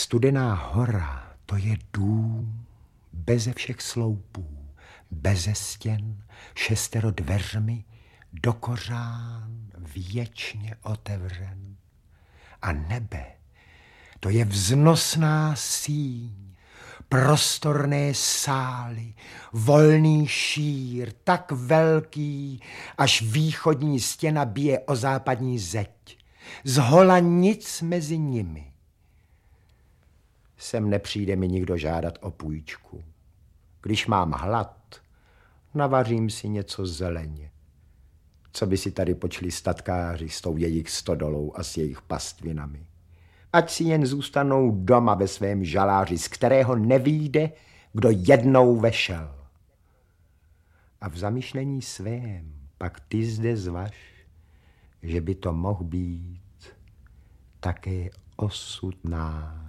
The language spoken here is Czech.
Studená hora, to je dům, beze všech sloupů, beze stěn, 6 dveřmi, do kořán věčně otevřen. A nebe, to je vznosná síň, prostorné sály, volný šír, tak velký, až východní stěna bije o západní zeď. Zhola nic mezi nimi. Sem nepřijde mi nikdo žádat o půjčku. Když mám hlad, navařím si něco zeleně. Co by si tady počli statkáři s tou jejich stodolou a s jejich pastvinami. Ať si jen zůstanou doma ve svém žaláři, z kterého nevyjde, kdo jednou vešel. A v zamyšlení svém pak ty zde zvaž, že by to mohl být také osud náš.